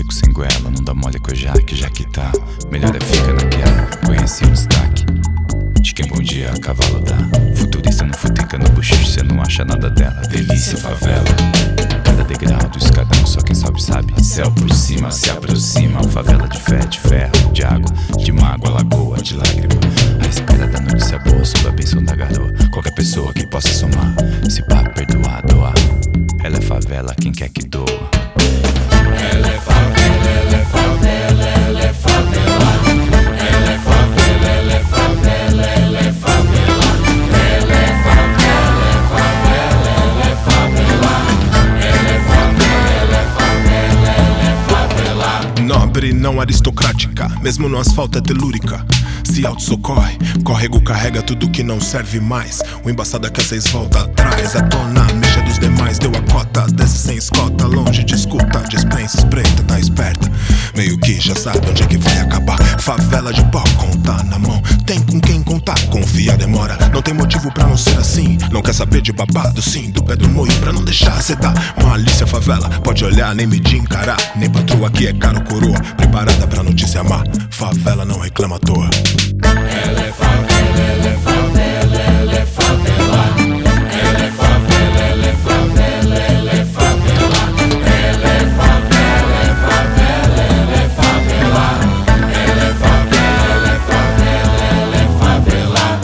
seco sem goela, não dá mole com o Jaque, já que tá. Melhor é ficar naquela, conheci um destaque de quem bom dia a cavalo dá. Futurista não futrica no buchicho, cê não acha nada dela. Delícia favela, cada degrau do escadão, só quem sobe sabe. Céu por cima, se aproxima. Favela de fé, de ferro, de água, de mágoa, lagoa, de lágrima. A espera da notícia boa, sob a bênção da garoa. Qualquer pessoa que possa somar, se pá, perdoar, doar. Ela é favela, quem quer que doa. Ela é favela, ela é favela, ela é favela. Ela é favela, ela é favela, ela é favela. Ela é favela, ela é favela, ela é favela. Ela é favela, ela é favela. Nobre, não aristocrática, mesmo no asfalto é telúrica. Se autossocorre, córrego carrega tudo que não serve mais. O embaçado é que às volta atrás. A tona, mexa dos demais, deu a cota. Desce sem escota, longe de escuta. Dispensa, espreita, tá esperta. Meio que já sabe onde é que vai acabar. Favela de pau, conta na mão. Tem com quem contar, confia, demora. Não tem motivo pra não ser assim. Não quer saber de babado, sim, do pé do moinho pra não deixar cedar. Malícia favela, pode olhar, nem medir, encarar. Nem patroa aqui é caro coroa. Preparada pra notícia má, favela não reclama à toa. Ela é favela, ela é favela, ela é favela. Ela é favela, ela é favela, ela é favela. Ela é favela, ela é favela, ela é favela. Ela é favela, ela é favela, ela é favela.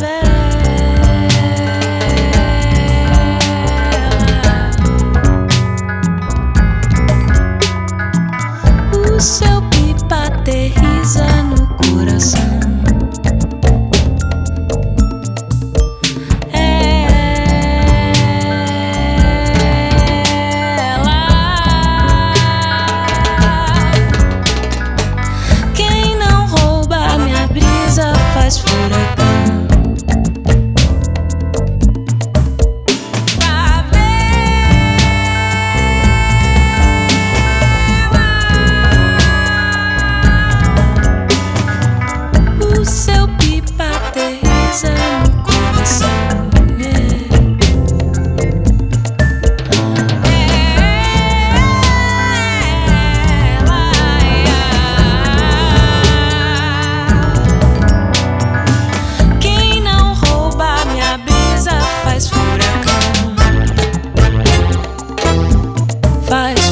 O seu pipa aterriza no coração. Faz furacão. O seu pipa aterriza no coração. Faz